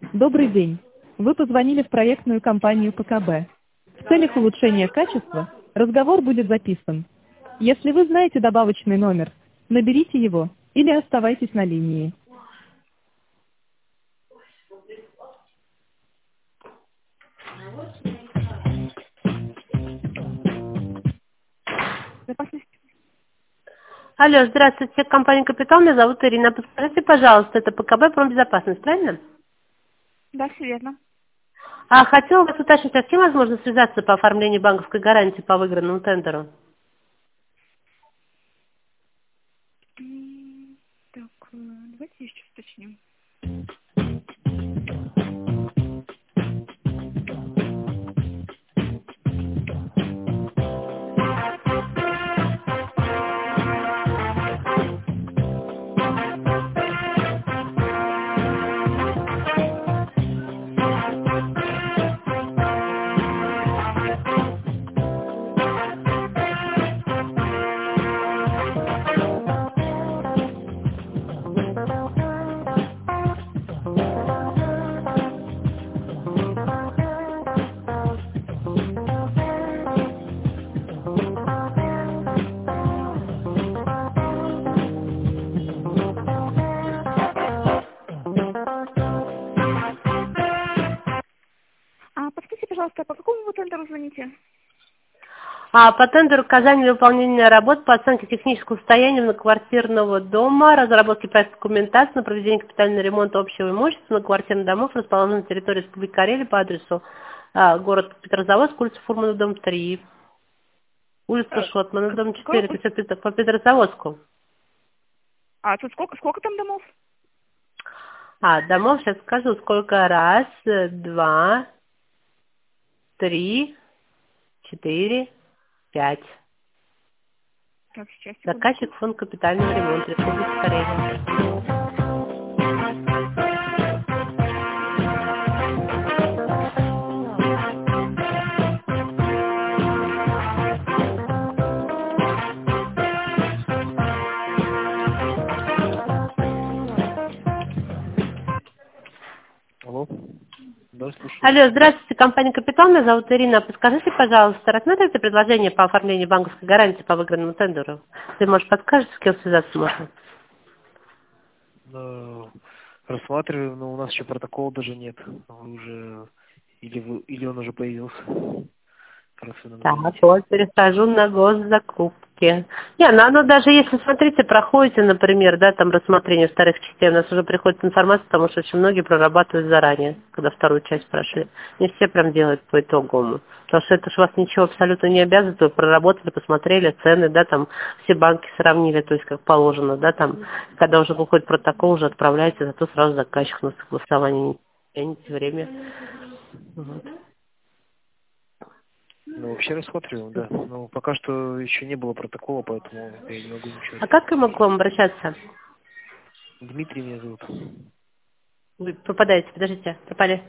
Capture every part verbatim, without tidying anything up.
Добрый день. Вы позвонили в проектную компанию П К Б. В целях улучшения качества разговор будет записан. Если вы знаете добавочный номер, наберите его или оставайтесь на линии. Безопасность? Алло, здравствуйте, компания «Капитал», меня зовут Ирина. Подскажите, пожалуйста, это П К Б «Промбезопасность», правильно? Да, все верно. А хотела вас уточнить, а с кем возможно связаться по оформлению банковской гарантии по выигранному тендеру? М, Так, э, давайте еще уточним. А подскажите, пожалуйста, по какому вы тендеру звоните? А по тендеру оказания для выполнения работ по оценке технического состояния многоквартирного дома, разработке проекта документации на проведение капитального ремонта общего имущества многоквартирных домов, расположенных на территории Республики Карелия по адресу а, город Петрозаводск, улица Фурмана, дом три, улица Э, Шотмана, как- дом какой четыре, улица? по Петр- по Петрозаводску. А тут сколько, сколько там домов? А, домов сейчас скажу, сколько. Раз, э, два, три, четыре, пять. Так, сейчас, секундочку. Заказчик фонд капитального ремонта Республики Карелия. Алло. Да, слушаю. Алло, здравствуйте, компания «Капитал», меня зовут Ирина. Подскажите, пожалуйста, рассмотрите предложение по оформлению банковской гарантии по выигранному тендеру? Ты, может, подскажешь, с кем связаться можно? Э, Рассматриваем, но у нас еще протокола даже нет. Вы уже или вы или он уже появился, раз вы нам Так, звоните. вот перехожу на госзакупки. Не, ну оно даже если, смотрите, проходите, например, да, там рассмотрение вторых частей, у нас уже приходит информация, потому что очень многие прорабатывают заранее, когда вторую часть прошли. Не все прям делают по итоговому. Потому что это же вас ничего абсолютно не обязывает, вы проработали, посмотрели цены, да, там все банки сравнили, то есть как положено, да, там, когда уже выходит протокол, уже отправляете, зато сразу заказчик на согласование, не тяните время. Вот. Ну, вообще рассматриваем, да. Но пока что еще не было протокола, поэтому я не могу ничего А как сказать. я могу к вам обращаться? Дмитрий меня зовут. Вы пропадаете, подождите, пропали.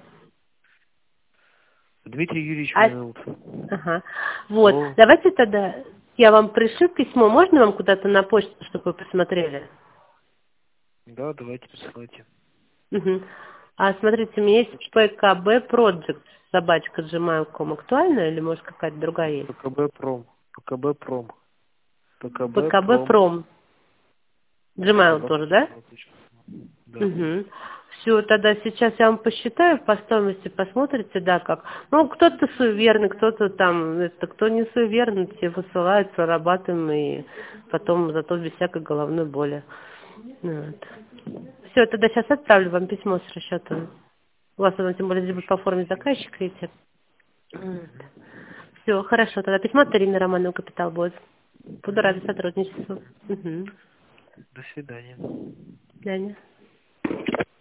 Дмитрий Юрьевич А, меня зовут. ага. Вот, Алло. давайте тогда я вам пришлю письмо, можно вам куда-то на почту, чтобы вы посмотрели? Да, давайте присылайте. Угу. А смотрите, у меня есть П К Б Project, собачка gmail точка ком, актуальная или может какая-то другая есть? П К Б Пром. П К Б Пром. П К Б П К Б Пром. Пром, Gmail Собака. тоже, да? Да. Угу. Все, тогда сейчас я вам посчитаю по стоимости, посмотрите, да, как. Ну, кто-то суеверный, кто-то там, это, кто не суеверный, те высылают, прорабатываем, и потом зато без всякой головной боли. Вот. Все, тогда сейчас отправлю вам письмо с расчетом. У вас оно, тем более, здесь будет по форме заказчика, видите. Вот. Все, хорошо, тогда письмо от Ирины Романовой «Капитал» будет. Буду рада сотрудничеству. Угу. До свидания. Даня.